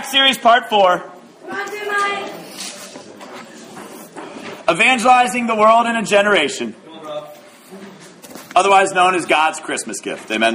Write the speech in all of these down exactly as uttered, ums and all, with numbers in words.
Acts series part four. Come on, do mine. Evangelizing the world in a generation. Otherwise known as God's Christmas gift. Amen.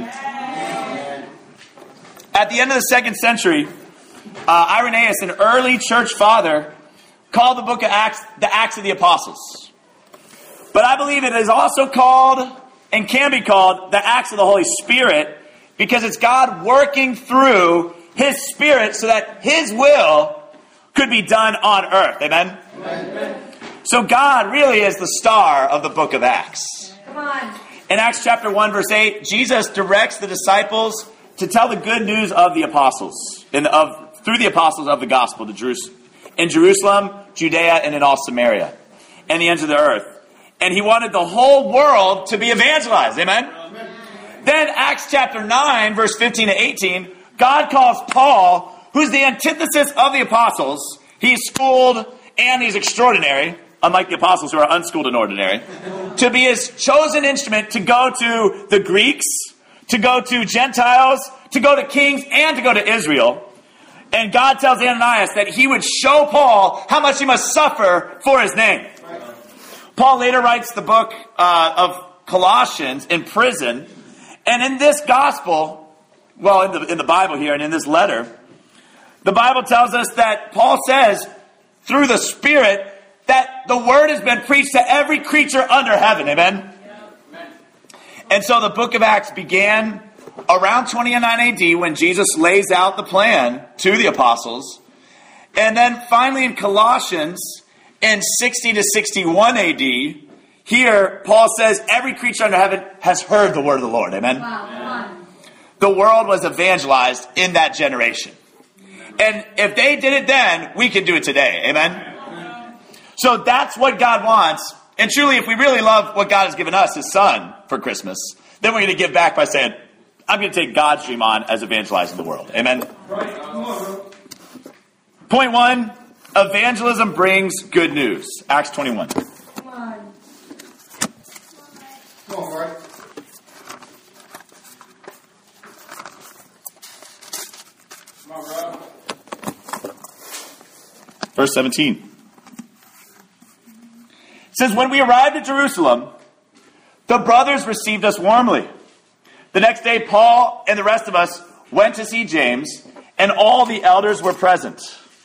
At the end of the second century, uh, Irenaeus, an early church father, called the book of Acts the Acts of the Apostles. But I believe it is also called and can be called the Acts of the Holy Spirit because it's God working through His Spirit so that His will could be done on earth. Amen? Amen. So God really is the star of the book of Acts. Come on. In Acts chapter one, verse eight, Jesus directs the disciples to tell the good news of the apostles, in, of through the apostles of the gospel to Jerusalem, in Jerusalem, Judea, and in all Samaria, and the ends of the earth. And He wanted the whole world to be evangelized. Amen? Amen. Then Acts chapter nine, verse fifteen to eighteen, God calls Paul, who's the antithesis of the apostles. He's schooled and he's extraordinary, unlike the apostles who are unschooled and ordinary, to be His chosen instrument to go to the Greeks, to go to Gentiles, to go to kings, and to go to Israel. And God tells Ananias that he would show Paul how much he must suffer for his name. Paul later writes the book uh, of Colossians in prison. And in this gospel, well, in the, in the Bible here and in this letter, the Bible tells us that Paul says, through the Spirit, that the word has been preached to every creature under heaven. Amen? Yeah. And so the book of Acts began around twenty-nine A D when Jesus lays out the plan to the apostles. And then finally in Colossians in sixty to sixty-one A D, here Paul says every creature under heaven has heard the word of the Lord. Amen? Wow, come on. The world was evangelized in that generation. And if they did it then, we can do it today. Amen? So that's what God wants. And truly, if we really love what God has given us, His Son, for Christmas, then we're going to give back by saying, I'm going to take God's dream on as evangelizing the world. Amen? Point one, evangelism brings good news. Acts twenty-one. Come on. Come on, Mark. Come on, bro. Verse seventeen. It says, when we arrived at Jerusalem, the brothers received us warmly. The next day, Paul and the rest of us went to see James, and all the elders were present.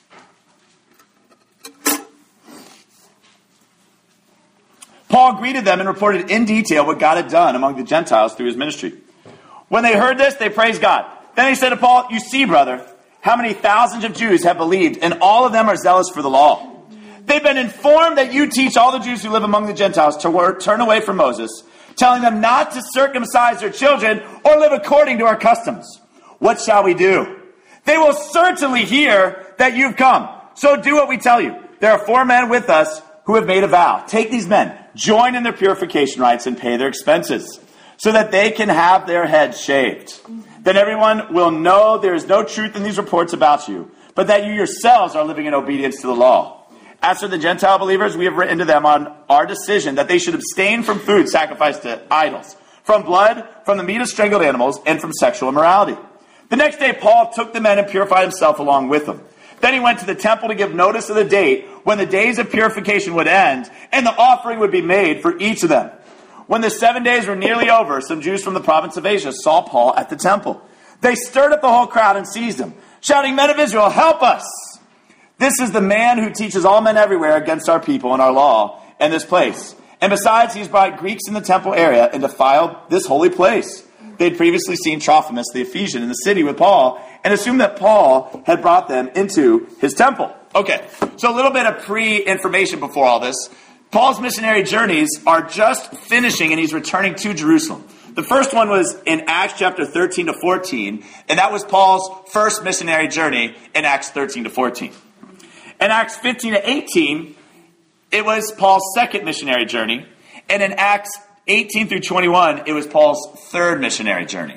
Paul greeted them and reported in detail what God had done among the Gentiles through his ministry. When they heard this, they praised God. Then he said to Paul, you see, brother, how many thousands of Jews have believed, and all of them are zealous for the law. They've been informed that you teach all the Jews who live among the Gentiles to work, turn away from Moses, telling them not to circumcise their children or live according to our customs. What shall we do? They will certainly hear that you've come. So do what we tell you. There are four men with us who have made a vow. Take these men, join in their purification rites, and pay their expenses, so that they can have their heads shaved. Then everyone will know there is no truth in these reports about you, but that you yourselves are living in obedience to the law. As for the Gentile believers, we have written to them on our decision that they should abstain from food sacrificed to idols, from blood, from the meat of strangled animals, and from sexual immorality. The next day, Paul took the men and purified himself along with them. Then he went to the temple to give notice of the date when the days of purification would end, and the offering would be made for each of them. When the seven days were nearly over, some Jews from the province of Asia saw Paul at the temple. They stirred up the whole crowd and seized him, shouting, Men of Israel, help us! This is the man who teaches all men everywhere against our people and our law and this place. And besides, he's brought Greeks in the temple area and defiled this holy place. They had previously seen Trophimus the Ephesian in the city with Paul and assumed that Paul had brought them into his temple. Okay, so a little bit of pre-information before all this. Paul's missionary journeys are just finishing and he's returning to Jerusalem. The first one was in Acts chapter thirteen to fourteen, and that was Paul's first missionary journey in Acts thirteen to fourteen. In Acts fifteen to eighteen, it was Paul's second missionary journey. And in Acts eighteen through twenty-one, it was Paul's third missionary journey.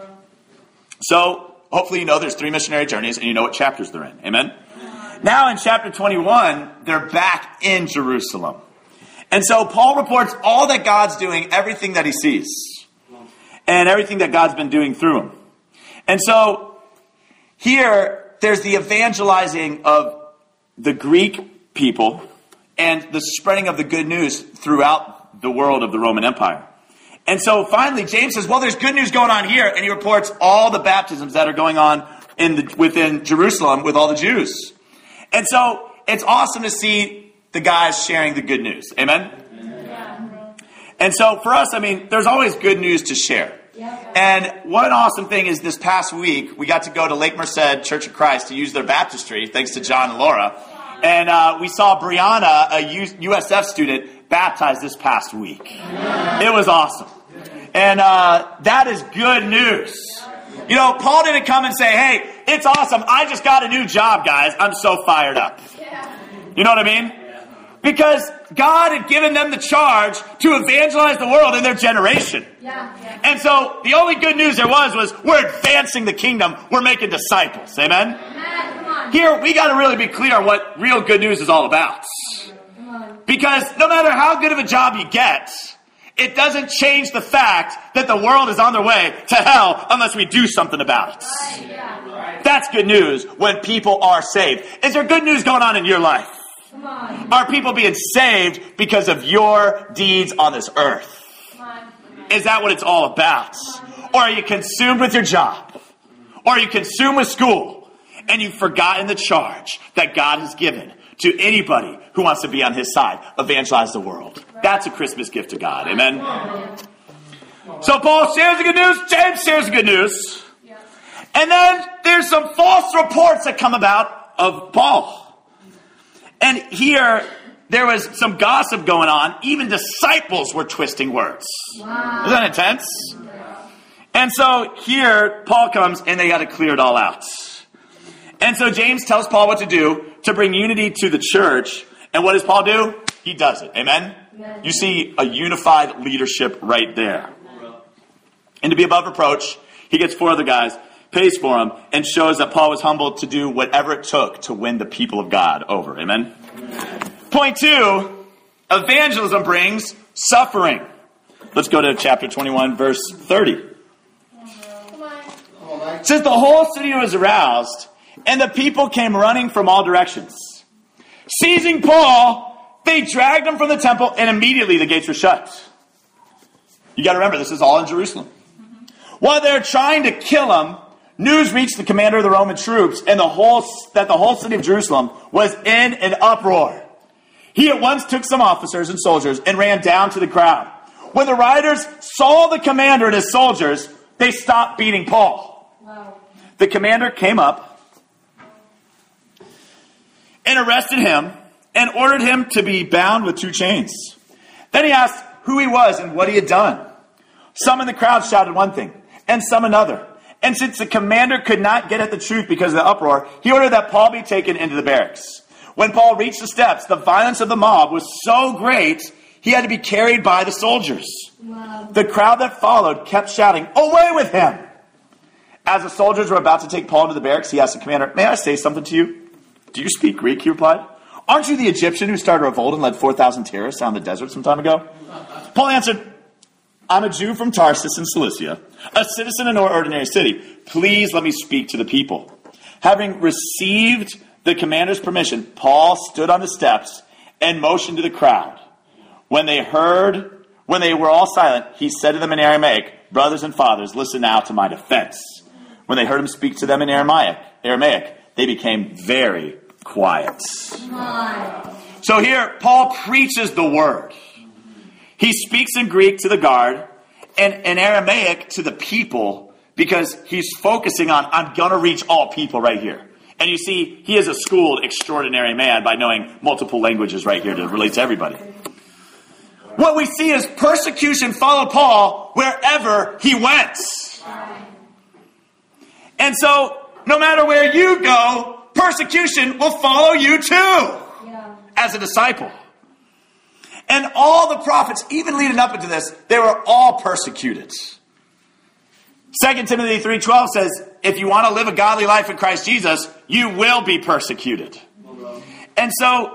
So, hopefully you know there's three missionary journeys and you know what chapters they're in. Amen? Now in chapter twenty-one, they're back in Jerusalem. And so Paul reports all that God's doing, everything that he sees. And everything that God's been doing through him. And so, here there's the evangelizing of the Greek people and the spreading of the good news throughout the world of the Roman Empire. And so finally, James says, well, there's good news going on here. And he reports all the baptisms that are going on in the, within Jerusalem with all the Jews. And so it's awesome to see the guys sharing the good news. Amen? Yeah. And so for us, I mean, there's always good news to share. Yeah. And what an awesome thing is this past week, we got to go to Lake Merced Church of Christ to use their baptistry, thanks to John and Laura. And uh, we saw Brianna, a U- USF student, baptized this past week. Yeah. It was awesome. And uh, that is good news. You know, Paul didn't come and say, hey, it's awesome. I just got a new job, guys. I'm so fired up. You know what I mean? Because God had given them the charge to evangelize the world in their generation. Yeah, yeah. And so the only good news there was was we're advancing the kingdom. We're making disciples. Amen? Amen. Come on. Here, we got to really be clear on what real good news is all about. Come on. Because no matter how good of a job you get, it doesn't change the fact that the world is on their way to hell unless we do something about it. Right, yeah. That's good news when people are saved. Is there good news going on in your life? Come on. Are people being saved because of your deeds on this earth? Come on. Is that what it's all about? Or are you consumed with your job? Or are you consumed with school? And you've forgotten the charge that God has given to anybody who wants to be on his side, evangelize the world. That's a Christmas gift to God. Amen? So Paul shares the good news. James shares the good news. And then there's some false reports that come about of Paul. And here, there was some gossip going on. Even disciples were twisting words. Wow. Isn't that intense? And so here, Paul comes and they got to clear it all out. And so James tells Paul what to do to bring unity to the church. And what does Paul do? He does it. Amen? Amen. You see a unified leadership right there. And to be above reproach, he gets four other guys, pays for them, and shows that Paul was humbled to do whatever it took to win the people of God over. Amen? Amen. Point two, evangelism brings suffering. Let's go to chapter twenty-one, verse thirty. It says, the whole city was aroused, and the people came running from all directions. Seizing Paul, they dragged him from the temple, and immediately the gates were shut. You got to remember, this is all in Jerusalem. Mm-hmm. While they're trying to kill him, news reached the commander of the Roman troops and the whole that the whole city of Jerusalem was in an uproar. He at once took some officers and soldiers and ran down to the crowd. When the rioters saw the commander and his soldiers, they stopped beating Paul. Wow. The commander came up and arrested him and ordered him to be bound with two chains. Then he asked who he was and what he had done. Some in the crowd shouted one thing, and some another. And since the commander could not get at the truth because of the uproar, he ordered that Paul be taken into the barracks. When Paul reached the steps, the violence of the mob was so great, he had to be carried by the soldiers. Wow. The crowd that followed kept shouting, "Away with him!" As the soldiers were about to take Paul into the barracks, he asked the commander, "May I say something to you?" "Do you speak Greek?" he replied. "Aren't you the Egyptian who started a revolt and led four thousand terrorists out in the desert some time ago?" Paul answered, "I'm a Jew from Tarsus in Cilicia, a citizen in no ordinary city. Please let me speak to the people." Having received the commander's permission, Paul stood on the steps and motioned to the crowd. When they heard, when they were all silent, he said to them in Aramaic, "Brothers and fathers, listen now to my defense." When they heard him speak to them in Aramaic, Aramaic, they became very quiet. So here, Paul preaches the word. He speaks in Greek to the guard and in Aramaic to the people because he's focusing on, I'm going to reach all people right here. And you see, he is a schooled, extraordinary man by knowing multiple languages right here to relate to everybody. What we see is persecution followed Paul wherever he went. And so, no matter where you go, persecution will follow you too, yeah. As a disciple. And all the prophets, even leading up into this, they were all persecuted. Second Timothy three twelve says, if you want to live a godly life in Christ Jesus, you will be persecuted. And so,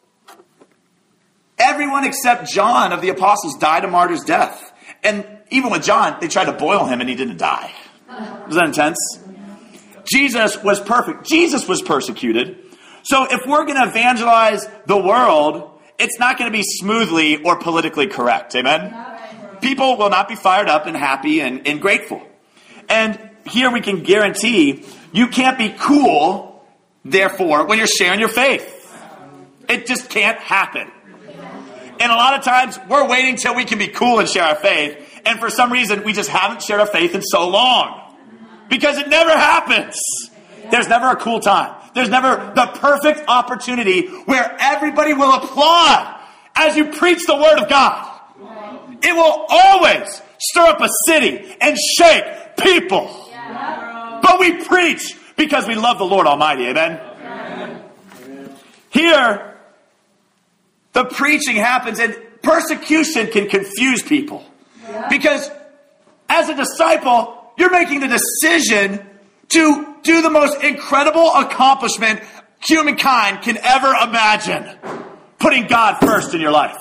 everyone except John of the apostles died a martyr's death. And even with John, they tried to boil him and he didn't die. Was that intense? Jesus was perfect. Jesus was persecuted. So if we're going to evangelize the world, it's not going to be smoothly or politically correct. Amen? People will not be fired up and happy and, and grateful. And here we can guarantee you can't be cool, therefore, when you're sharing your faith. It just can't happen. And a lot of times, we're waiting till we can be cool and share our faith. And for some reason, we just haven't shared our faith in so long. Because it never happens. There's never a cool time. There's never the perfect opportunity where everybody will applaud as you preach the word of God. It will always stir up a city and shake people. But we preach because we love the Lord Almighty. Amen? Here, the preaching happens, and persecution can confuse people. Because as a disciple, you're making the decision to do the most incredible accomplishment humankind can ever imagine. Putting God first in your life.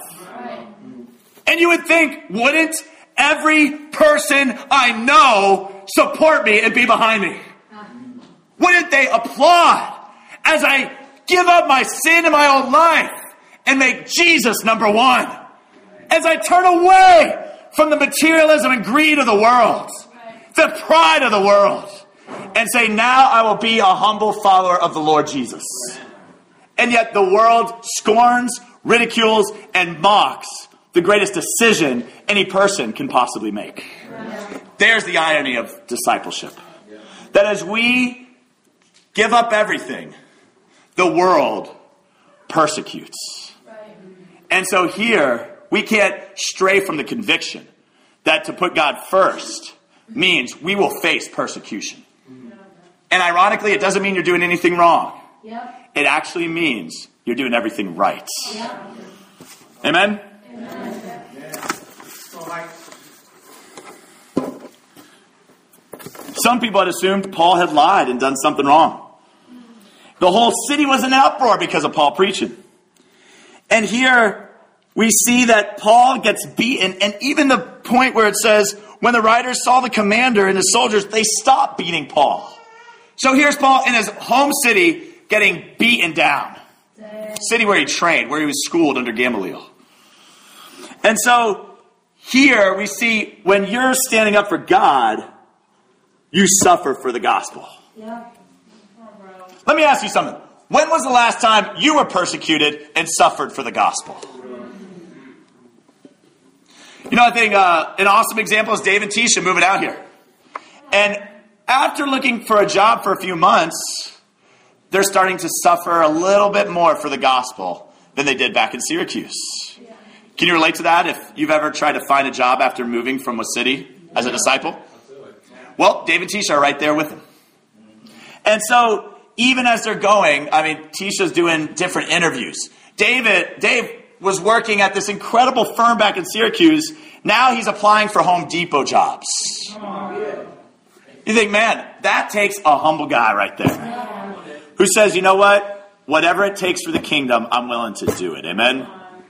And you would think, wouldn't every person I know support me and be behind me? Wouldn't they applaud as I give up my sin in my own life and make Jesus number one? As I turn away from the materialism and greed of the world, the pride of the world, and say, now I will be a humble follower of the Lord Jesus. And yet the world scorns, ridicules, and mocks the greatest decision any person can possibly make. There's the irony of discipleship. That as we give up everything, the world persecutes. And so here, we can't stray from the conviction that to put God first means we will face persecution. And ironically, it doesn't mean you're doing anything wrong. It actually means you're doing everything right. Amen? Some people had assumed Paul had lied and done something wrong. The whole city was in uproar because of Paul preaching. And here we see that Paul gets beaten, and even the point where it says, when the riders saw the commander and his soldiers, they stopped beating Paul. So here's Paul in his home city getting beaten down. City where he trained, where he was schooled under Gamaliel. And so here we see when you're standing up for God, you suffer for the gospel. Yep. Let me ask you something. When was the last time you were persecuted and suffered for the gospel? You know, I think uh, an awesome example is Dave and Tisha moving out here. And after looking for a job for a few months, they're starting to suffer a little bit more for the gospel than they did back in Syracuse. Can you relate to that if you've ever tried to find a job after moving from a city as a disciple? Well, Dave and Tisha are right there with them. And so even as they're going, I mean, Tisha's doing different interviews. David, Dave was working at this incredible firm back in Syracuse. Now he's applying for Home Depot jobs. You think, man, that takes a humble guy right there. Who says, you know what? Whatever it takes for the kingdom, I'm willing to do it. Amen?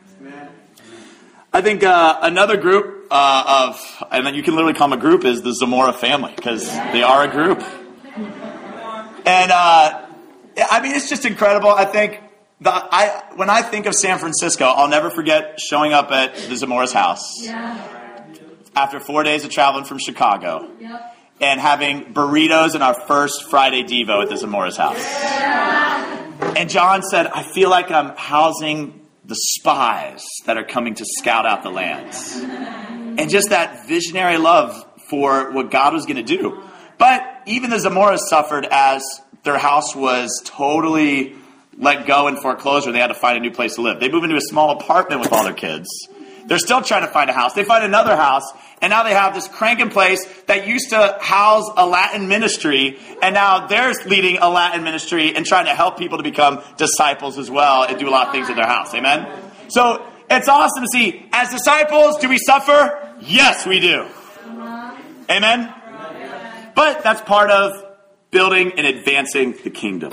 I think uh, another group uh, of, and then you can literally call them a group, is the Zamora family, because they are a group. And uh, I mean, it's just incredible. I think the I when I think of San Francisco, I'll never forget showing up at the Zamora's house after four days of traveling from Chicago and having burritos in our first Friday Devo at the Zamora's house. And John said, I feel like I'm housing the spies that are coming to scout out the lands. And just that visionary love for what God was going to do. But even the Zamoras suffered as their house was totally let go in foreclosure. They had to find a new place to live. They move into a small apartment with all their kids. They're still trying to find a house. They find another house, and now they have this cranking place that used to house a Latin ministry, and now they're leading a Latin ministry and trying to help people to become disciples as well and do a lot of things in their house. Amen? So it's awesome to see. As disciples, do we suffer? Yes, we do. Amen? But that's part of building and advancing the kingdom.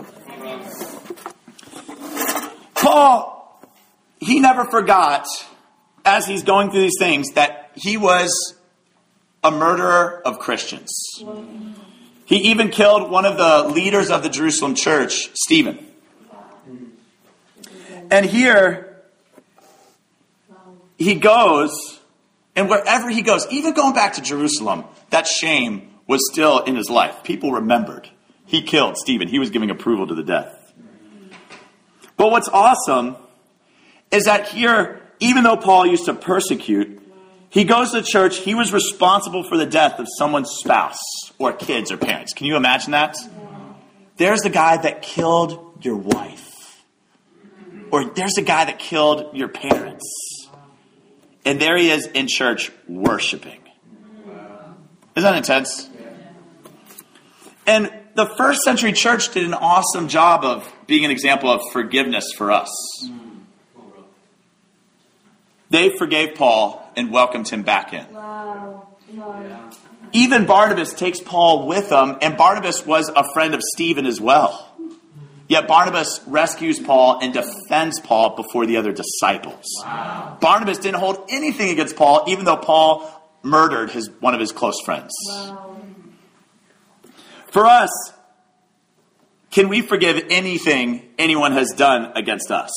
Paul, he never forgot, as he's going through these things, that he was a murderer of Christians. He even killed one of the leaders of the Jerusalem church, Stephen. And here, he goes, and wherever he goes, even going back to Jerusalem, that shame was still in his life. People remembered. He killed Stephen. He was giving approval to the death. But what's awesome is that here, even though Paul used to persecute, he goes to church, he was responsible for the death of someone's spouse or kids or parents. Can you imagine that? There's the guy that killed your wife. Or there's the guy that killed your parents. And there he is in church worshiping. Isn't that intense? And the first century church did an awesome job of being an example of forgiveness for us. They forgave Paul and welcomed him back in. Wow. Wow. Even Barnabas takes Paul with him, and Barnabas was a friend of Stephen as well. Yet Barnabas rescues Paul and defends Paul before the other disciples. Wow. Barnabas didn't hold anything against Paul, even though Paul murdered his one of his close friends. Wow. For us, can we forgive anything anyone has done against us?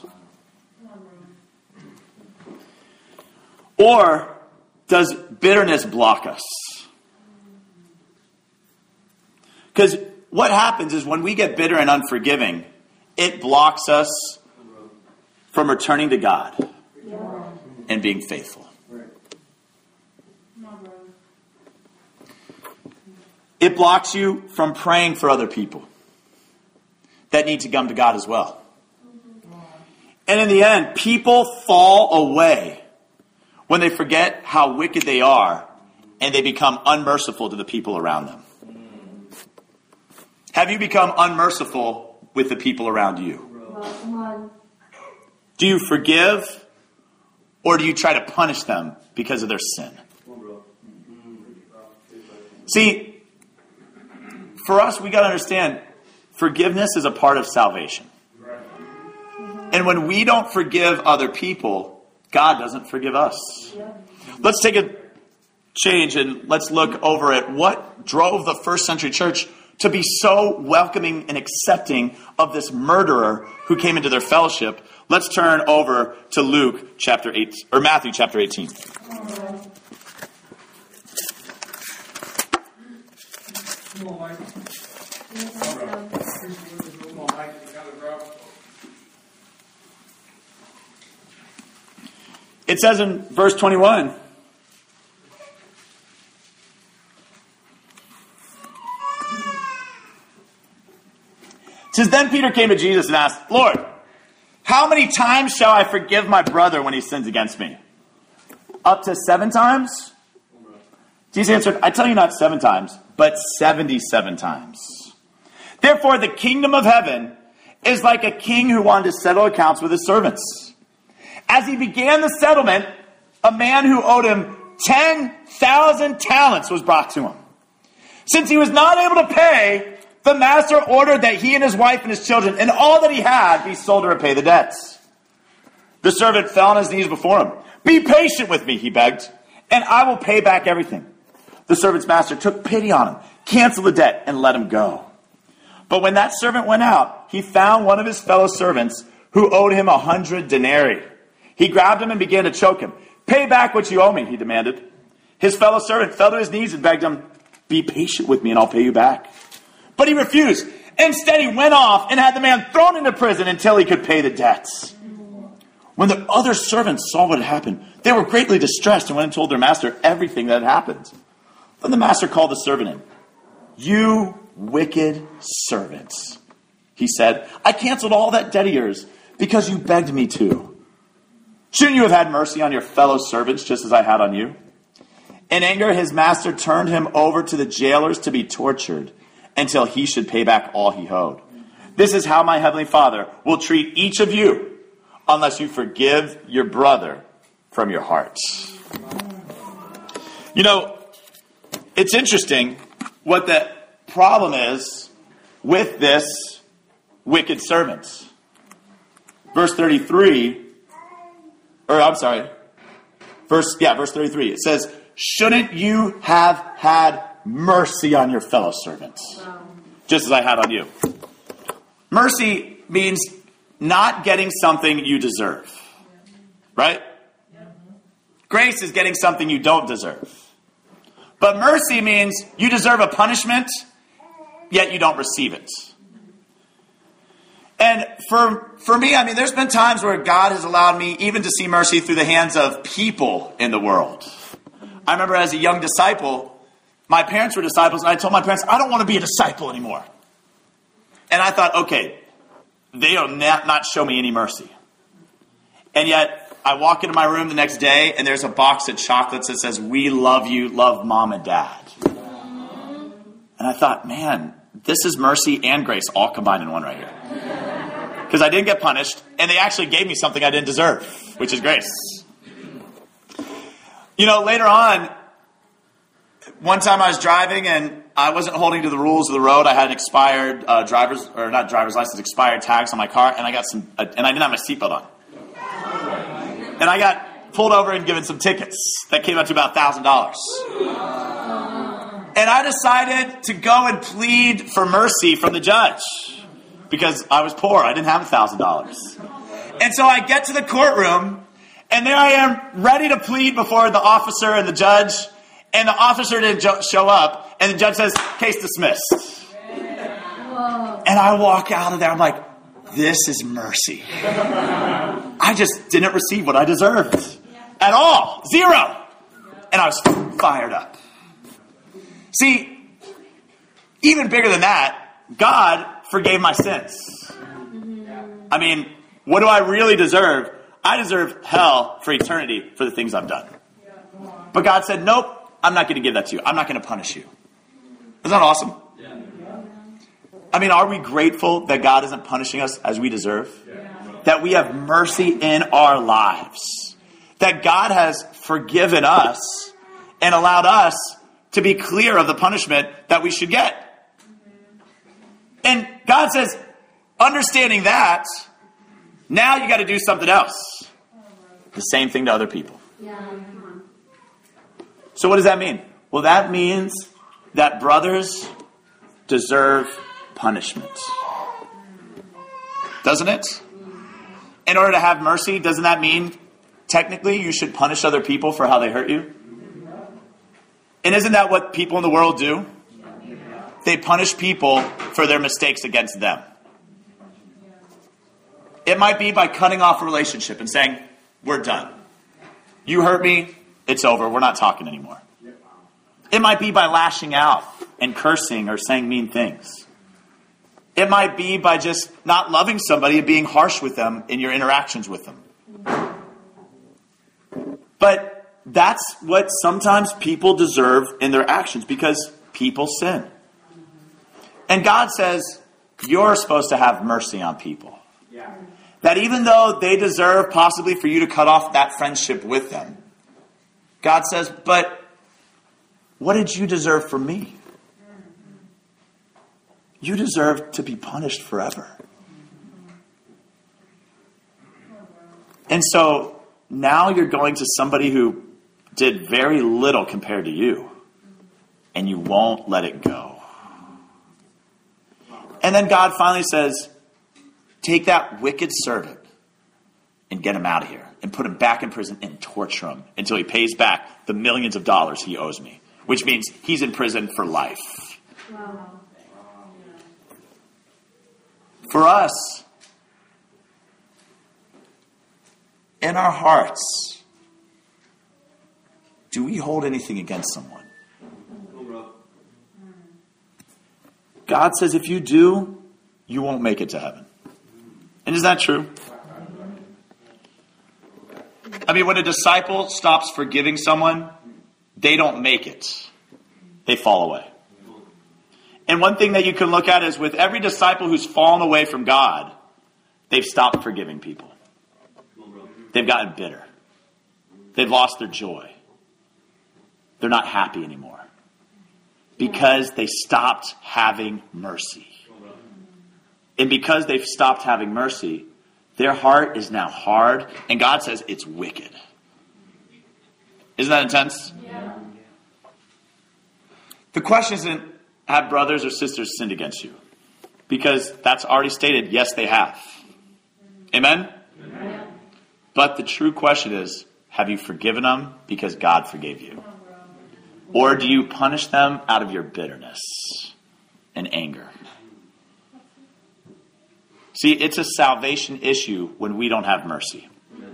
Or does bitterness block us? Because what happens is when we get bitter and unforgiving, it blocks us from returning to God and being faithful. It blocks you from praying for other people that need to come to God as well. And in the end, people fall away when they forget how wicked they are and they become unmerciful to the people around them. Have you become unmerciful with the people around you? Do you forgive, or do you try to punish them because of their sin? See, for us, we got to understand, forgiveness is a part of salvation. And when we don't forgive other people, God doesn't forgive us. Let's take a change and let's look over at what drove the first century church to be so welcoming and accepting of this murderer who came into their fellowship. Let's turn over to Luke chapter eight, or Matthew chapter eighteen. It says in verse twenty-one, it says, then Peter came to Jesus and asked, Lord, how many times shall I forgive my brother when he sins against me? Up to seven times? Jesus answered, I tell you not seven times, but seventy-seven times. Therefore, the kingdom of heaven is like a king who wanted to settle accounts with his servants. As he began the settlement, a man who owed him ten thousand talents was brought to him. Since he was not able to pay, the master ordered that he and his wife and his children and all that he had be sold to repay the debts. The servant fell on his knees before him. Be patient with me, he begged, and I will pay back everything. The servant's master took pity on him, canceled the debt, and let him go. But when that servant went out, he found one of his fellow servants who owed him a hundred denarii. He grabbed him and began to choke him. Pay back what you owe me, he demanded. His fellow servant fell to his knees and begged him, be patient with me and I'll pay you back. But he refused. Instead, he went off and had the man thrown into prison until he could pay the debts. When the other servants saw what had happened, they were greatly distressed and went and told their master everything that had happened. Then the master called the servant in. You wicked servants, he said, I canceled all that debt of yours because you begged me to. Shouldn't you have had mercy on your fellow servants just as I had on you? In anger, his master turned him over to the jailers to be tortured until he should pay back all he owed. This is how my heavenly Father will treat each of you unless you forgive your brother from your hearts. You know, it's interesting what the problem is with this wicked servant. Verse thirty-three, or I'm sorry, verse, yeah, verse thirty-three. It says, shouldn't you have had mercy on your fellow servants, just as I had on you. Mercy means not getting something you deserve, right? Grace is getting something you don't deserve. But mercy means you deserve a punishment, yet you don't receive it. And for for me, I mean, there's been times where God has allowed me even to see mercy through the hands of people in the world. I remember as a young disciple, my parents were disciples, and I told my parents, I don't want to be a disciple anymore. And I thought, okay, they'll not, not show me any mercy. And yet, I walk into my room the next day, and there's a box of chocolates that says, we love you, love mom and dad. And I thought, man, this is mercy and grace all combined in one right here. Because I didn't get punished, and they actually gave me something I didn't deserve, which is grace. You know, later on, one time I was driving, and I wasn't holding to the rules of the road. I had an expired uh, driver's, or not driver's license, expired tags on my car, and I got some, uh, and I didn't have my seatbelt on. And I got pulled over and given some tickets that came out to about one thousand dollars. And I decided to go and plead for mercy from the judge because I was poor. I didn't have one thousand dollars. And so I get to the courtroom, and there I am ready to plead before the officer and the judge. And the officer didn't jo- show up, and the judge says, case dismissed. Whoa. And I walk out of there, I'm like, this is mercy. I just didn't receive what I deserved. At all. Zero. And I was fired up. See, even bigger than that, God forgave my sins. I mean, what do I really deserve? I deserve hell for eternity for the things I've done. But God said, nope, I'm not going to give that to you. I'm not going to punish you. Isn't that awesome? I mean, are we grateful that God isn't punishing us as we deserve? That we have mercy in our lives. That God has forgiven us and allowed us to be clear of the punishment that we should get. And God says, understanding that, now you got to do something else. The same thing to other people. So what does that mean? Well, that means that brothers deserve punishment. Doesn't it? In order to have mercy, doesn't that mean technically you should punish other people for how they hurt you? And isn't that what people in the world do? They punish people for their mistakes against them. It might be by cutting off a relationship and saying, we're done. You hurt me, it's over. We're not talking anymore. It might be by lashing out and cursing or saying mean things. It might be by just not loving somebody and being harsh with them in your interactions with them. But that's what sometimes people deserve in their actions because people sin. And God says, you're supposed to have mercy on people. Yeah. That even though they deserve possibly for you to cut off that friendship with them, God says, but what did you deserve from me? You deserve to be punished forever. And so now you're going to somebody who did very little compared to you, and you won't let it go. And then God finally says, take that wicked servant and get him out of here and put him back in prison and torture him until he pays back the millions of dollars he owes me, which means he's in prison for life. Wow. For us, in our hearts, do we hold anything against someone? God says if you do, you won't make it to heaven. And is that true? I mean, when a disciple stops forgiving someone, they don't make it. They fall away. And one thing that you can look at is with every disciple who's fallen away from God, they've stopped forgiving people. They've gotten bitter. They've lost their joy. They're not happy anymore. Because they stopped having mercy. And because they've stopped having mercy, their heart is now hard. And God says it's wicked. Isn't that intense? Yeah. The question isn't, have brothers or sisters sinned against you? Because that's already stated, yes, they have. Amen? Amen? But the true question is, have you forgiven them because God forgave you? Or do you punish them out of your bitterness and anger? See, it's a salvation issue when we don't have mercy.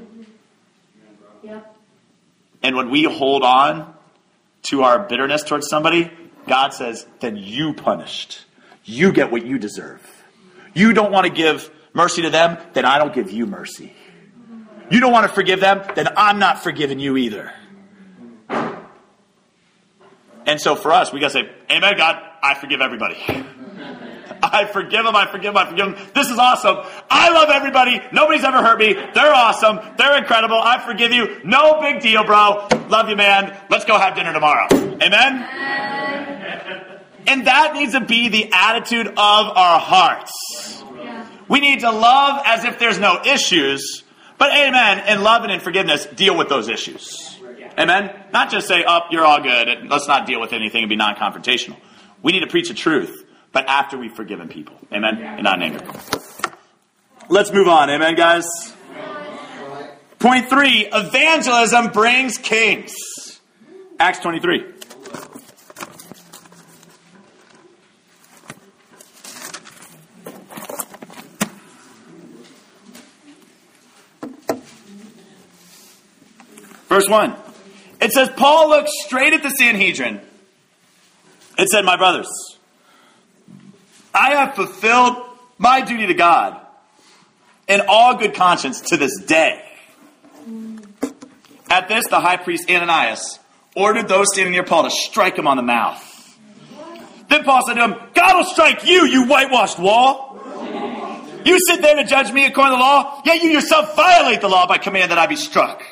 Yep. And when we hold on to our bitterness towards somebody, God says, then you punished. You get what you deserve. You don't want to give mercy to them, then I don't give you mercy. You don't want to forgive them, then I'm not forgiving you either. And so for us, we got to say, amen, God, I forgive everybody. I forgive them, I forgive them, I forgive them. This is awesome. I love everybody. Nobody's ever hurt me. They're awesome. They're incredible. I forgive you. No big deal, bro. Love you, man. Let's go have dinner tomorrow. Amen? And that needs to be the attitude of our hearts. We need to love as if there's no issues. But amen, in love and in forgiveness, deal with those issues. Amen? Not just say, oh, you're all good, and let's not deal with anything and be non-confrontational. We need to preach the truth, but after we've forgiven people. Amen? And not in anger. Let's move on. Amen, guys? Point three, evangelism brings kings. Acts twenty-three. Verse one. It says, Paul looked straight at the Sanhedrin. It said, my brothers, I have fulfilled my duty to God in all good conscience to this day. At this, the high priest Ananias ordered those standing near Paul to strike him on the mouth. Then Paul said to him, God will strike you, you whitewashed wall. You sit there to judge me according to the law, yet you yourself violate the law by command that I be struck.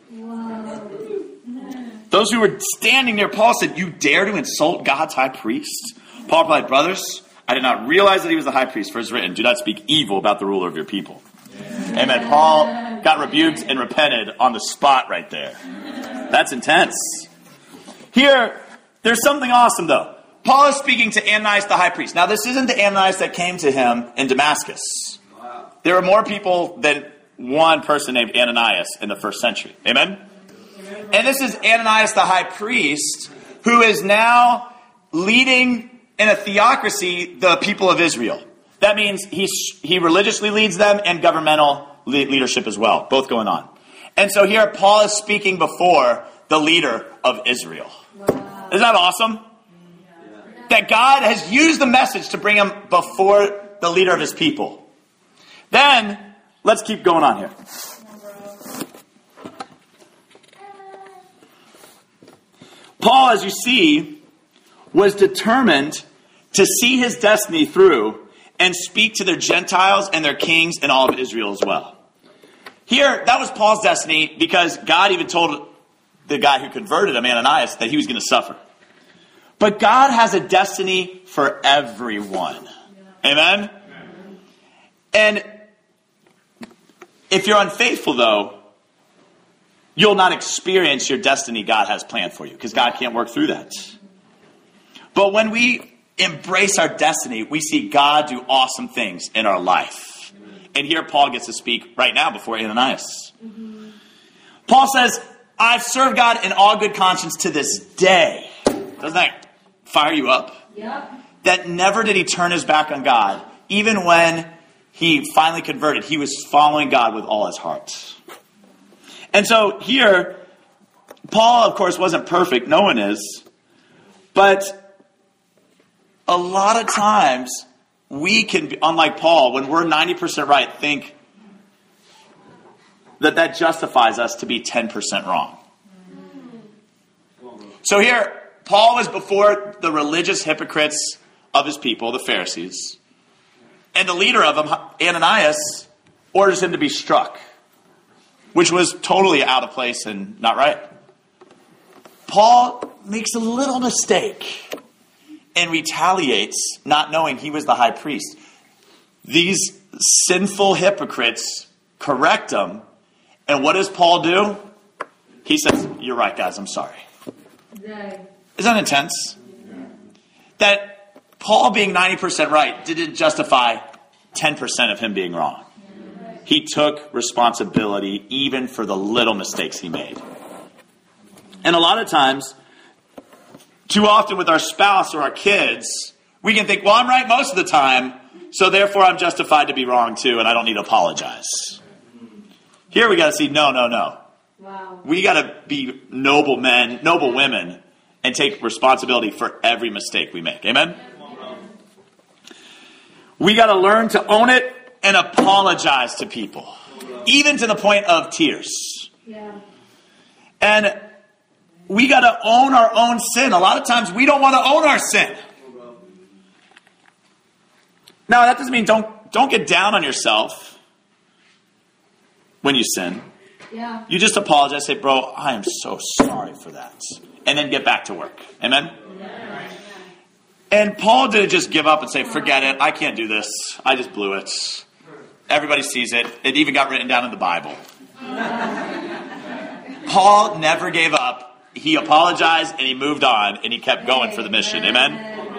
Those who were standing near Paul said, you dare to insult God's high priest? Paul replied, brothers, I did not realize that he was the high priest, for it is written, do not speak evil about the ruler of your people. Yeah. Amen. Paul got rebuked and repented on the spot right there. That's intense. Here, there's something awesome though. Paul is speaking to Ananias the high priest. Now this isn't the Ananias that came to him in Damascus. Wow. There were more people than one person named Ananias in the first century. Amen? And this is Ananias the high priest, who is now leading in a theocracy the people of Israel. That means he, he religiously leads them and governmental le- leadership as well, both going on. And so here Paul is speaking before the leader of Israel. Wow. Isn't that awesome? Yeah. That God has used the message to bring him before the leader of his people. Then, let's keep going on here. Paul, as you see, was determined to see his destiny through and speak to their Gentiles and their kings and all of Israel as well. Here, that was Paul's destiny because God even told the guy who converted him, Ananias, that he was going to suffer. But God has a destiny for everyone. Amen? And if you're unfaithful, though, you'll not experience your destiny God has planned for you because God can't work through that. But when we embrace our destiny, we see God do awesome things in our life. And here Paul gets to speak right now before Ananias. Mm-hmm. Paul says, I've served God in all good conscience to this day. Doesn't that fire you up? Yep. That never did he turn his back on God. Even when he finally converted, he was following God with all his heart. And so here, Paul, of course, wasn't perfect. No one is. But a lot of times, we can, be, unlike Paul, when we're ninety percent right, think that that justifies us to be ten percent wrong. So here, Paul was before the religious hypocrites of his people, the Pharisees. And the leader of them, Ananias, orders him to be struck, which was totally out of place and not right. Paul makes a little mistake and retaliates, not knowing he was the high priest. These sinful hypocrites correct him. And what does Paul do? He says, you're right, guys, I'm sorry. Isn't that intense? that Paul being ninety percent right didn't justify ten percent of him being wrong. He took responsibility even for the little mistakes he made. And a lot of times, too often with our spouse or our kids, we can think, well, I'm right most of the time, so therefore I'm justified to be wrong too, and I don't need to apologize. Here we got to see, no, no, no. Wow. We got to be noble men, noble women, and take responsibility for every mistake we make. Amen? We got to learn to own it and apologize to people, even to the point of tears. Yeah. And we got to own our own sin. A lot of times we don't want to own our sin. Now, that doesn't mean don't don't get down on yourself when you sin. Yeah. You just apologize. Say, bro, I am so sorry for that. And then get back to work. Amen? Yeah. And Paul didn't just give up and say, forget it. I can't do this. I just blew it. Everybody sees it. It even got written down in the Bible. Paul never gave up. He apologized and he moved on and he kept going for the mission. Amen?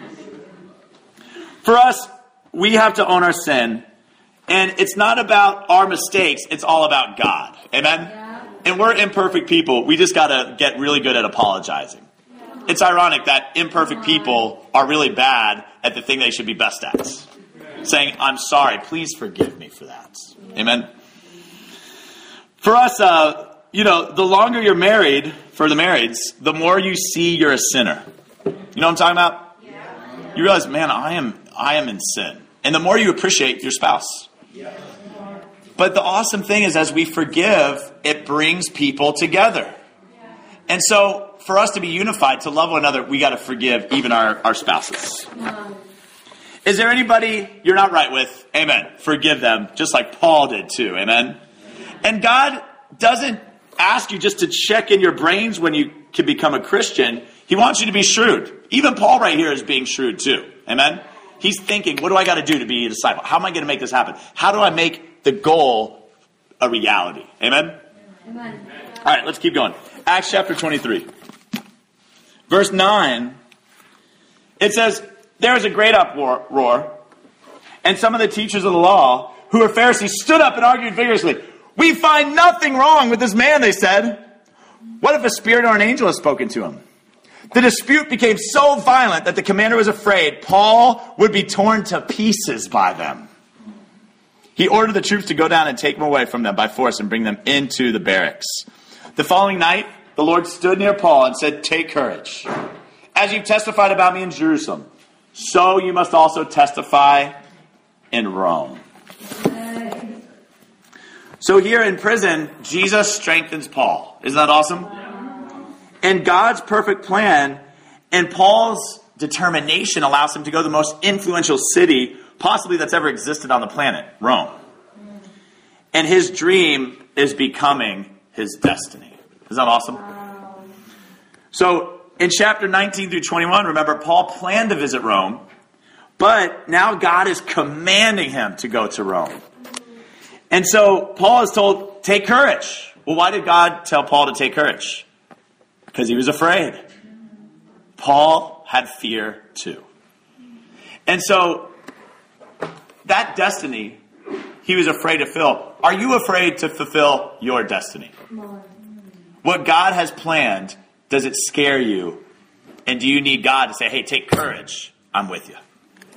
For us, we have to own our sin. And it's not about our mistakes. It's all about God. Amen? And we're imperfect people. We just got to get really good at apologizing. It's ironic that imperfect people are really bad at the thing they should be best at. Saying, I'm sorry, please forgive me for that. Amen? For us, uh, you know, the longer you're married, for the marrieds, the more you see you're a sinner. You know what I'm talking about? You realize, man, I am I am in sin. And the more you appreciate your spouse. But the awesome thing is, as we forgive, it brings people together. And so, for us to be unified, to love one another, we got to forgive even our, our spouses. Is there anybody you're not right with? Amen. Forgive them, just like Paul did too. Amen. And God doesn't ask you just to check in your brains when you can become a Christian. He wants you to be shrewd. Even Paul right here is being shrewd too. Amen. He's thinking, what do I got to do to be a disciple? How am I going to make this happen? How do I make the goal a reality? Amen. Amen. All right, let's keep going. Acts chapter twenty-three. Verse nine. It says, there was a great uproar, and some of the teachers of the law, who were Pharisees, stood up and argued vigorously. We find nothing wrong with this man, they said. What if a spirit or an angel has spoken to him? The dispute became so violent that the commander was afraid Paul would be torn to pieces by them. He ordered the troops to go down and take him away from them by force and bring them into the barracks. The following night, the Lord stood near Paul and said, take courage. As you've testified about me in Jerusalem, so you must also testify in Rome. So here in prison, Jesus strengthens Paul. Isn't that awesome? And God's perfect plan and Paul's determination allows him to go to the most influential city possibly that's ever existed on the planet, Rome. And his dream is becoming his destiny. Isn't that awesome? So in chapter nineteen through twenty-one, remember, Paul planned to visit Rome, but now God is commanding him to go to Rome. And so Paul is told, take courage. Well, why did God tell Paul to take courage? Because he was afraid. Paul had fear too. And so that destiny he was afraid to fill. Are you afraid to fulfill your destiny? What God has planned, does it scare you? And do you need God to say, hey, take courage. I'm with you.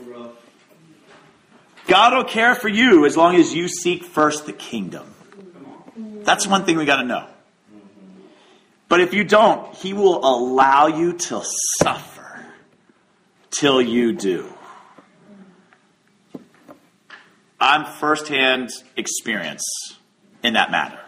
God will care for you as long as you seek first the kingdom. That's one thing we got to know. But if you don't, he will allow you to suffer till you do. I'm firsthand experience in that matter.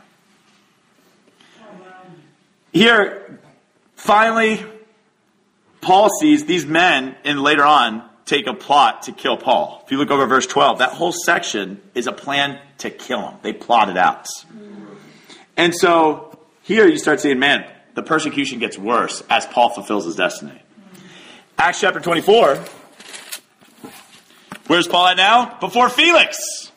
Here, finally, Paul sees these men, and later on, take a plot to kill Paul. If you look over verse twelve, that whole section is a plan to kill him. They plotted out. And so here you start seeing, man, the persecution gets worse as Paul fulfills his destiny. Acts chapter twenty-four. Where's Paul at now? Before Felix.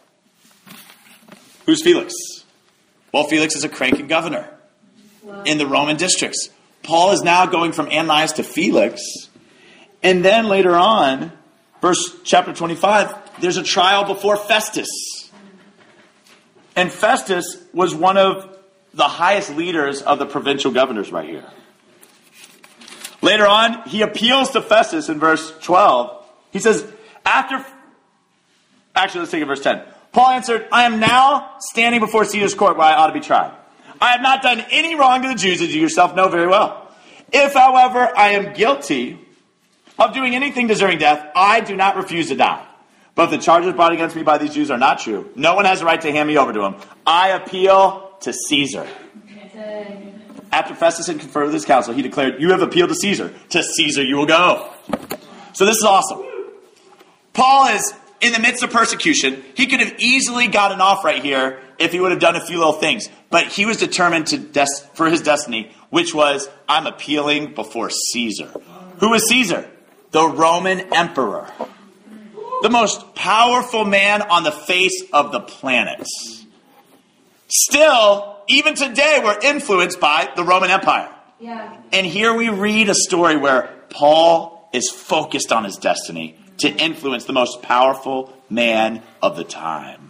Who's Felix? Well, Felix is a cranky governor in the Roman districts. Paul is now going from Ananias to Felix. And then later on, verse chapter twenty-five, there's a trial before Festus. And Festus was one of the highest leaders of the provincial governors right here. Later on, he appeals to Festus in verse twelve. He says, after, actually, let's take it verse ten. Paul answered, I am now standing before Caesar's court where I ought to be tried. I have not done any wrong to the Jews, as you yourself know very well. If, however, I am guilty of doing anything deserving death, I do not refuse to die. But if the charges brought against me by these Jews are not true, no one has a right to hand me over to them. I appeal to Caesar. After Festus had conferred with his council, he declared, you have appealed to Caesar. To Caesar you will go. So this is awesome. Paul is in the midst of persecution. He could have easily gotten off right here if he would have done a few little things. But he was determined to des- for his destiny, which was, I'm appealing before Caesar. Who was Caesar? The Roman emperor. The most powerful man on the face of the planet. Still, even today, we're influenced by the Roman Empire. Yeah. And here we read a story where Paul is focused on his destiny to influence the most powerful man of the time.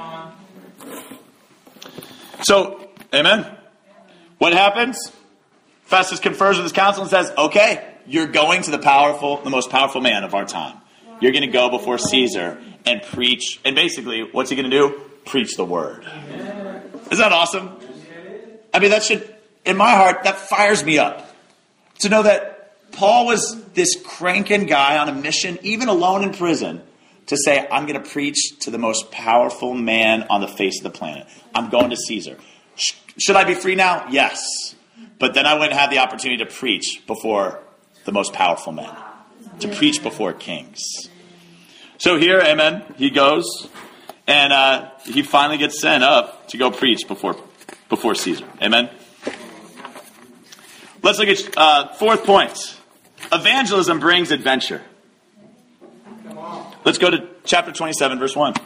So, amen. What happens? Festus confers with his council and says, okay, you're going to the powerful, the most powerful man of our time. You're going to go before Caesar and preach. And basically, what's he going to do? Preach the word. Isn't that awesome? I mean, that should, in my heart, that fires me up. To know that Paul was this cranking guy on a mission, even alone in prison, to say, I'm going to preach to the most powerful man on the face of the planet. I'm going to Caesar. Sh- should I be free now? Yes. But then I wouldn't have the opportunity to preach before the most powerful men. To preach before kings. So here, amen, he goes, and uh, he finally gets sent up to go preach before before Caesar. Amen. Let's look at uh, fourth point. Evangelism brings adventure. Let's go to chapter twenty-seven, verse one.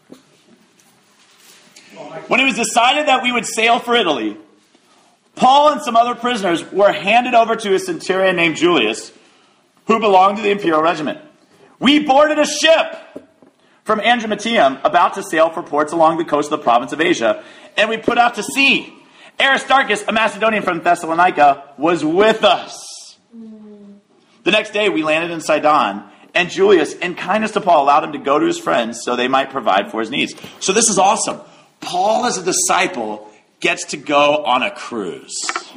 When it was decided that we would sail for Italy, Paul and some other prisoners were handed over to a centurion named Julius, who belonged to the imperial regiment. We boarded a ship from Andromaeum, about to sail for ports along the coast of the province of Asia, and we put out to sea. Aristarchus, a Macedonian from Thessalonica, was with us. The next day we landed in Sidon, and Julius, in kindness to Paul, allowed him to go to his friends so they might provide for his needs. So this is awesome. Paul, as a disciple, gets to go on a cruise.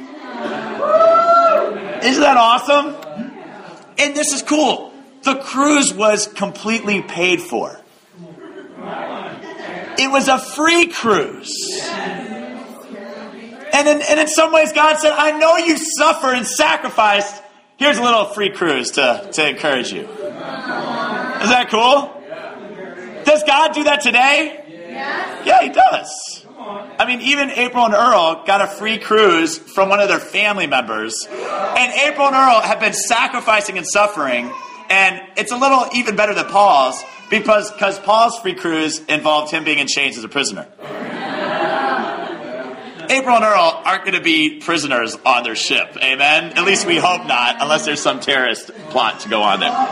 Isn't that awesome? And this is cool. The cruise was completely paid for. It was a free cruise. And in, and in some ways, God said, I know you suffered and sacrificed. Here's a little free cruise to, to encourage you. Is that cool? Does God do that today? Yeah, he does. I mean, even April and Earl got a free cruise from one of their family members. And April and Earl have been sacrificing and suffering. And it's a little even better than Paul's because because Paul's free cruise involved him being in chains as a prisoner. April and Earl aren't going to be prisoners on their ship. Amen? At least we hope not, unless there's some terrorist plot to go on there.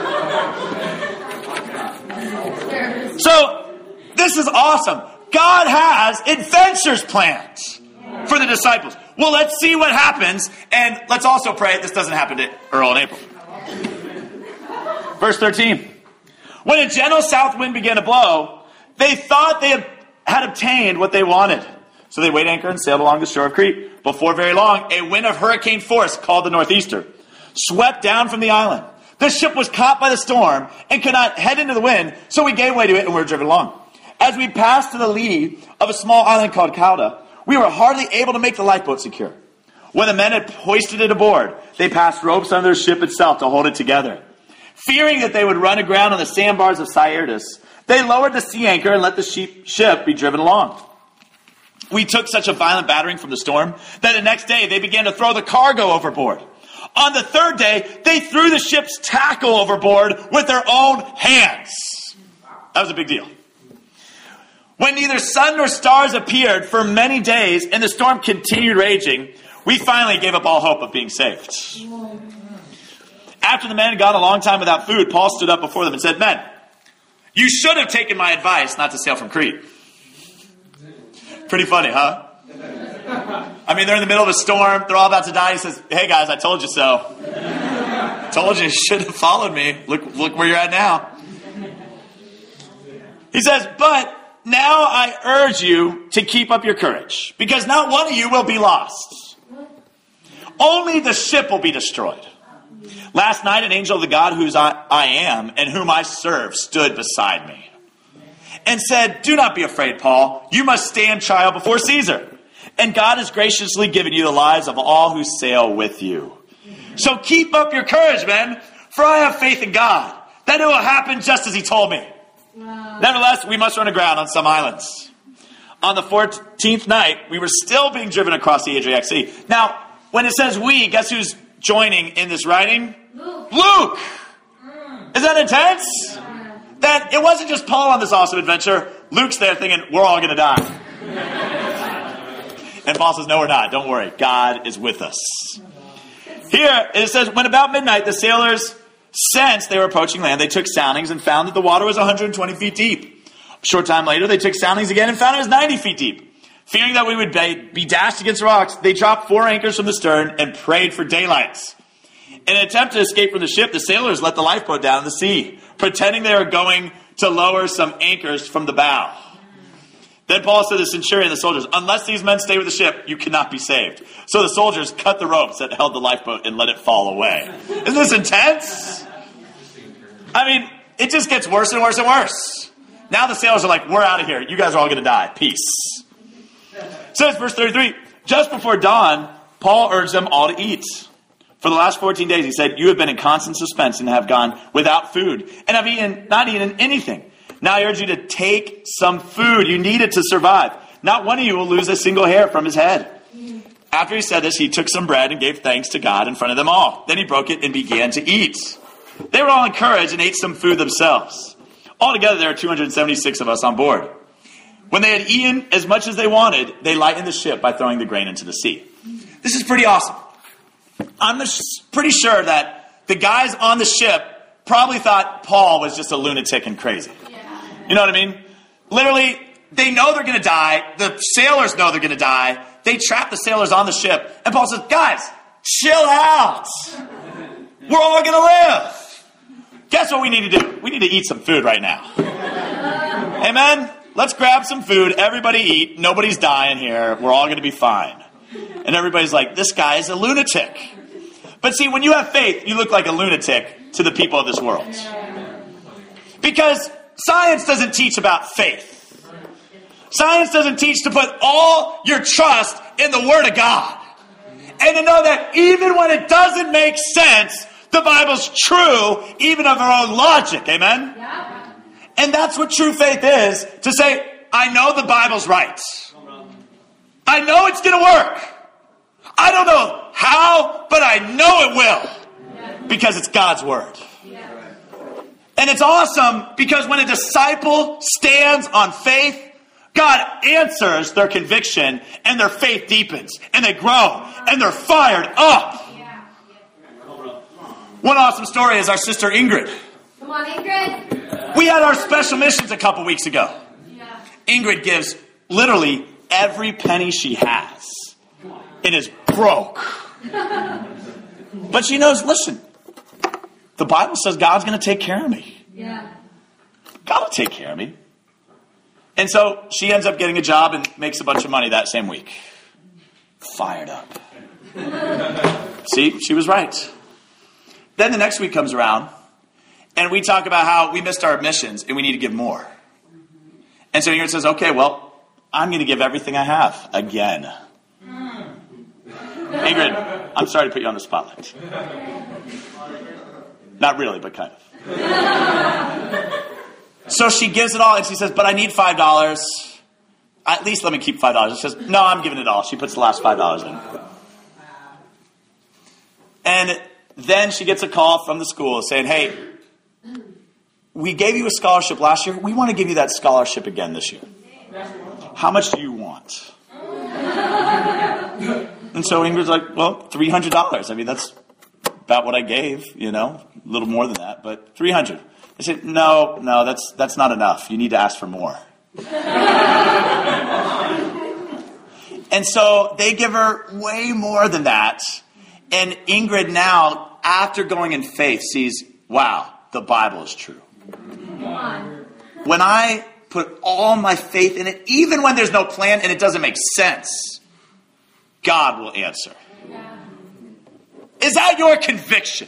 So, this is awesome. God has adventures planned for the disciples. Well, let's see what happens. And let's also pray this doesn't happen to Earl and April. Verse thirteen. When a gentle south wind began to blow, they thought they had, had obtained what they wanted. So they weighed anchor and sailed along the shore of Crete. Before very long, a wind of hurricane force, called the northeaster, swept down from the island. The ship was caught by the storm and could not head into the wind, so we gave way to it and were driven along. As we passed to the lee of a small island called Cauda, we were hardly able to make the lifeboat secure. When the men had hoisted it aboard, they passed ropes under the ship itself to hold it together. Fearing that they would run aground on the sandbars of Syrtis, they lowered the sea anchor and let the ship be driven along. We took such a violent battering from the storm that the next day they began to throw the cargo overboard. On the third day, they threw the ship's tackle overboard with their own hands. That was a big deal. When neither sun nor stars appeared for many days and the storm continued raging, we finally gave up all hope of being saved. After the men had gone a long time without food, Paul stood up before them and said, men, you should have taken my advice not to sail from Crete. Pretty funny, huh? I mean, they're in the middle of a storm. They're all about to die. He says, hey, guys, I told you so. Told you you should have followed me. Look, look where you're at now. He says, but now I urge you to keep up your courage, because not one of you will be lost. Only the ship will be destroyed. Last night, an angel of the God whose I, I am and whom I serve stood beside me and said, do not be afraid, Paul. You must stand trial before Caesar. And God has graciously given you the lives of all who sail with you. So keep up your courage, men, for I have faith in God that it will happen just as he told me. Wow. Nevertheless, we must run aground on some islands. On the fourteenth night, we were still being driven across the Adriatic Sea. Now, when it says we, guess who's joining in this writing? Luke. Luke. Mm. Is that intense? Yeah. That it wasn't just Paul on this awesome adventure. Luke's there thinking, we're all going to die. And Paul says, no, we're not. Don't worry. God is with us. Here, it says, when about midnight, the sailors sensed they were approaching land. They took soundings and found that the water was one hundred twenty feet deep. A short time later, they took soundings again and found it was ninety feet deep. Fearing that we would be dashed against rocks, they dropped four anchors from the stern and prayed for daylight. In an attempt to escape from the ship, the sailors let the lifeboat down in the sea, pretending they were going to lower some anchors from the bow. Then Paul said to the centurion and the soldiers, unless these men stay with the ship, you cannot be saved. So the soldiers cut the ropes that held the lifeboat and let it fall away. Isn't this intense? I mean, it just gets worse and worse and worse. Now the sailors are like, we're out of here. You guys are all going to die. Peace. So it's verse thirty-three. Just before dawn, Paul urged them all to eat. For the last fourteen days, he said, you have been in constant suspense and have gone without food and have eaten, not eaten anything. Now I urge you to take some food. You need it to survive. Not one of you will lose a single hair from his head. After he said this, he took some bread and gave thanks to God in front of them all. Then he broke it and began to eat. They were all encouraged and ate some food themselves. Altogether, there were two hundred seventy-six of us on board. When they had eaten as much as they wanted, they lightened the ship by throwing the grain into the sea. This is pretty awesome. I'm pretty sure that the guys on the ship probably thought Paul was just a lunatic and crazy. You know what I mean? Literally, they know they're going to die. The sailors know they're going to die. They trap the sailors on the ship. And Paul says, guys, chill out. We're all going to live. Guess what we need to do? We need to eat some food right now. Amen? Let's grab some food. Everybody eat. Nobody's dying here. We're all going to be fine. And everybody's like, this guy is a lunatic. But see, when you have faith, you look like a lunatic to the people of this world. Because science doesn't teach about faith. Science doesn't teach to put all your trust in the Word of God. And to know that even when it doesn't make sense, the Bible's true, even of our own logic. Amen? Yeah. And that's what true faith is. To say, I know the Bible's right. I know it's going to work. I don't know how, but I know it will. Because it's God's Word. And it's awesome because when a disciple stands on faith, God answers their conviction and their faith deepens and they grow and they're fired up. One awesome story is our sister Ingrid. Come on, Ingrid. We had our special missions a couple weeks ago. Ingrid gives literally every penny she has and is broke. But she knows, listen, the Bible says God's going to take care of me. Yeah. God will take care of me. And so she ends up getting a job and makes a bunch of money that same week. Fired up. See, she was right. Then the next week comes around and we talk about how we missed our missions and we need to give more. And so Ingrid says, okay, well, I'm going to give everything I have again. Ingrid, I'm sorry to put you on the spotlight. Not really, but kind of. So she gives it all, and she says, but I need five dollars. At least let me keep five dollars. She says, no, I'm giving it all. She puts the last five dollars in. And then she gets a call from the school saying, hey, we gave you a scholarship last year. We want to give you that scholarship again this year. How much do you want? And so Ingrid's like, well, three hundred dollars. I mean, that's about what I gave, you know, a little more than that, but three hundred. They said, no, no, that's that's not enough. You need to ask for more. And so they give her way more than that. And Ingrid now, after going in faith, sees, wow, the Bible is true. When I put all my faith in it, even when there's no plan and it doesn't make sense, God will answer. Is that your conviction?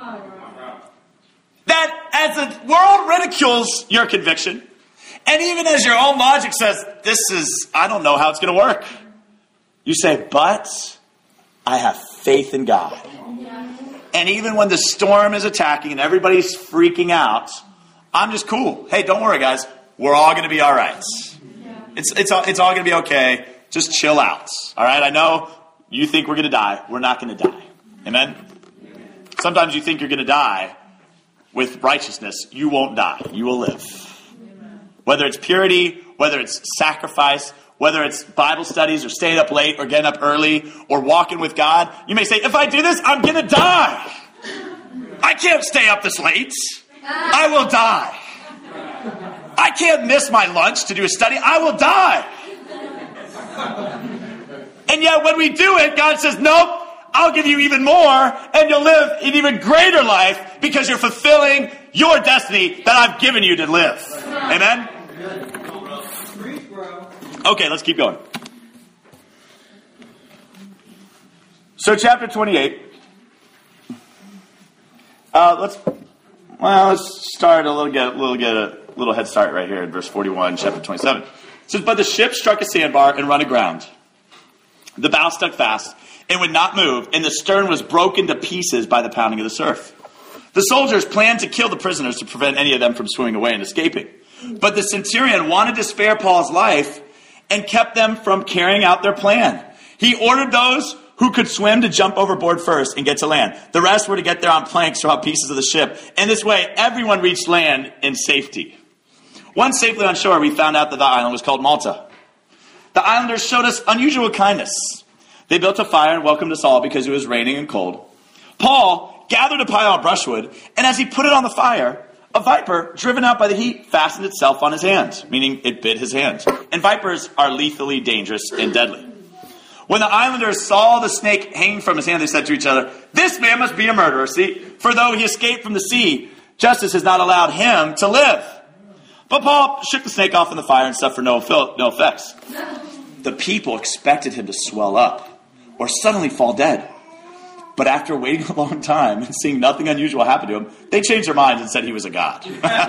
That as the world ridicules your conviction, and even as your own logic says, this is, I don't know how it's going to work. You say, but I have faith in God. And even when the storm is attacking and everybody's freaking out, I'm just cool. Hey, don't worry, guys. We're all going to be all right. It's, it's, all, it's all going to be okay. Just chill out. All right? I know you think we're going to die. We're not going to die. Amen? Sometimes you think you're going to die with righteousness. You won't die. You will live. Whether it's purity, whether it's sacrifice, whether it's Bible studies or staying up late or getting up early or walking with God, you may say, if I do this, I'm going to die. I can't stay up this late. I will die. I can't miss my lunch to do a study. I will die. And yet when we do it, God says, nope, I'll give you even more and you'll live an even greater life because you're fulfilling your destiny that I've given you to live. Amen? Okay, let's keep going. So chapter twenty-eight. Uh, let's well, let's start a little get a little get a little head start right here in verse forty-one, chapter twenty-seven. It says, but the ship struck a sandbar and run aground. The bow stuck fast and would not move, and the stern was broken to pieces by the pounding of the surf. The soldiers planned to kill the prisoners to prevent any of them from swimming away and escaping. But the centurion wanted to spare Paul's life and kept them from carrying out their plan. He ordered those who could swim to jump overboard first and get to land. The rest were to get there on planks or on pieces of the ship. And this way, everyone reached land in safety. Once safely on shore, we found out that the island was called Malta. The islanders showed us unusual kindness. They built a fire and welcomed us all because it was raining and cold. Paul gathered a pile of brushwood, and as he put it on the fire, a viper, driven out by the heat, fastened itself on his hand, meaning it bit his hand. And vipers are lethally dangerous and deadly. When the islanders saw the snake hanging from his hand, they said to each other, this man must be a murderer. See, for though he escaped from the sea, justice has not allowed him to live. But Paul shook the snake off in the fire and suffered no, no effects. The people expected him to swell up or suddenly fall dead. But after waiting a long time and seeing nothing unusual happen to him, they changed their minds and said he was a god.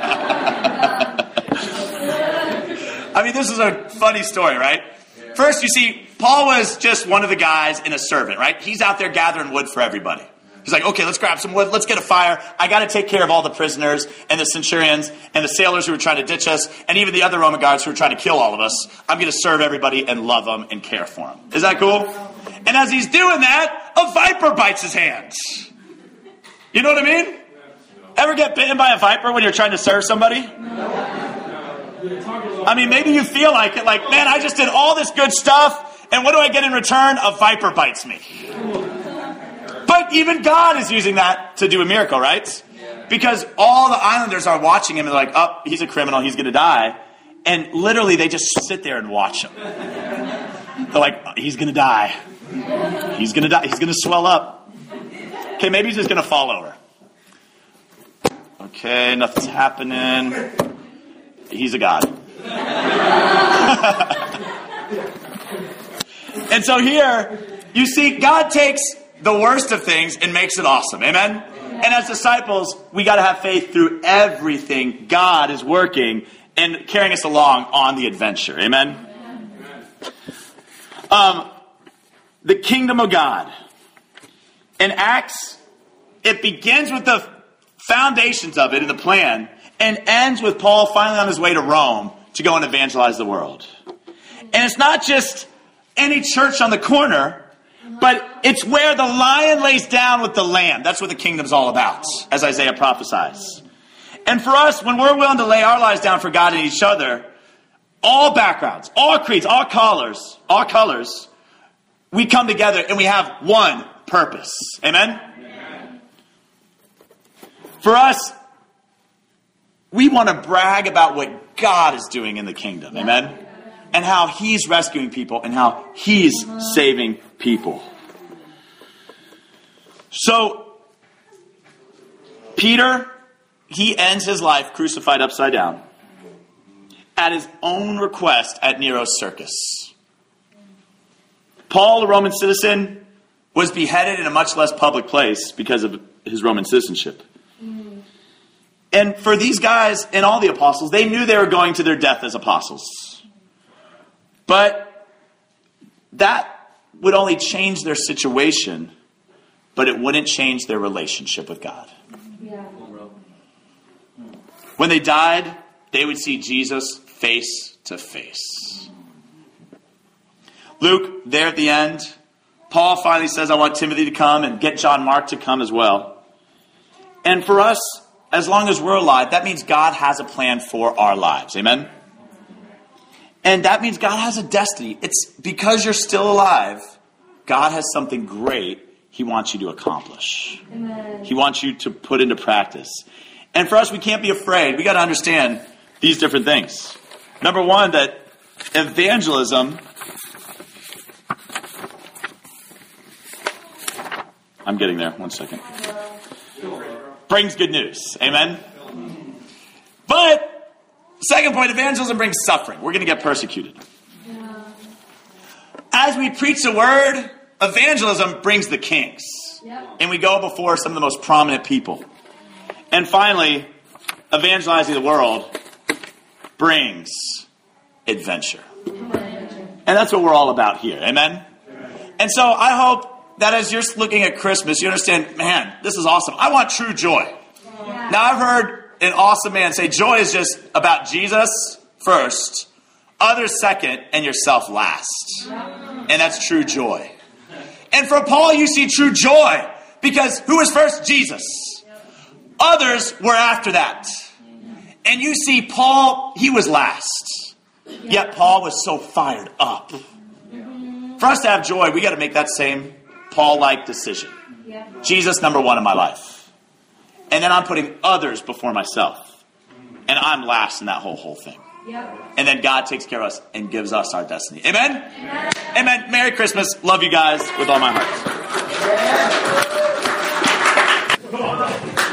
I mean, this is a funny story, right? First, you see, Paul was just one of the guys and a servant, right? He's out there gathering wood for everybody. He's like, okay, let's grab some wood. Let's get a fire. I got to take care of all the prisoners and the centurions and the sailors who were trying to ditch us and even the other Roman guards who were trying to kill all of us. I'm going to serve everybody and love them and care for them. Is that cool? And as he's doing that, a viper bites his hand. You know what I mean? Ever get bitten by a viper when you're trying to serve somebody? I mean, maybe you feel like it. Like, man, I just did all this good stuff, and what do I get in return? A viper bites me. But even God is using that to do a miracle, right? Because all the islanders are watching him and they're like, oh, he's a criminal, he's going to die. And literally they just sit there and watch him. They're like, he's going to die. He's going to die. He's going to swell up. Okay, maybe he's just going to fall over. Okay, nothing's happening. He's a god. And so here, you see, God takes the worst of things and makes it awesome. Amen? And as disciples, we got to have faith through everything God is working and carrying us along on the adventure. Amen? Um, the kingdom of God. In Acts, it begins with the foundations of it and the plan and ends with Paul finally on his way to Rome to go and evangelize the world. And it's not just any church on the corner, but it's where the lion lays down with the lamb. That's what the kingdom's all about, as Isaiah prophesies. And for us, when we're willing to lay our lives down for God and each other, all backgrounds, all creeds, all colors, all colors, we come together and we have one purpose. Amen? Amen. For us, we want to brag about what God is doing in the kingdom. Amen? And how he's rescuing people and how he's saving people. So, Peter, he ends his life crucified upside down at his own request at Nero's circus. Paul, a Roman citizen, was beheaded in a much less public place because of his Roman citizenship. And for these guys and all the apostles, they knew they were going to their death as apostles. But that would only change their situation, but it wouldn't change their relationship with God. Yeah. When they died, they would see Jesus face to face. Luke, there at the end, Paul finally says, I want Timothy to come and get John Mark to come as well. And for us, as long as we're alive, that means God has a plan for our lives. Amen? And that means God has a destiny. It's because you're still alive, God has something great he wants you to accomplish. Amen. He wants you to put into practice. And for us, we can't be afraid. We got to understand these different things. Number one, that evangelism, I'm getting there, one second, brings good news. Amen? But, second point, evangelism brings suffering. We're going to get persecuted. Yeah. As we preach the word, evangelism brings the kings. Yep. And we go before some of the most prominent people. And finally, evangelizing the world brings adventure. And that's what we're all about here. Amen? And so I hope that as you're looking at Christmas, you understand, man, this is awesome. I want true joy. Yeah. Now, I've heard an awesome man say joy is just about Jesus first, others second, and yourself last. And that's true joy. And for Paul, you see true joy because who was first? Jesus. Others were after that. And you see Paul, he was last. Yet Paul was so fired up. For us to have joy, we got to make that same Paul-like decision. Yeah. Jesus, number one in my life. And then I'm putting others before myself. And I'm last in that whole, whole thing. Yep. And then God takes care of us and gives us our destiny. Amen? Amen. Amen. Merry Christmas. Love you guys with all my heart.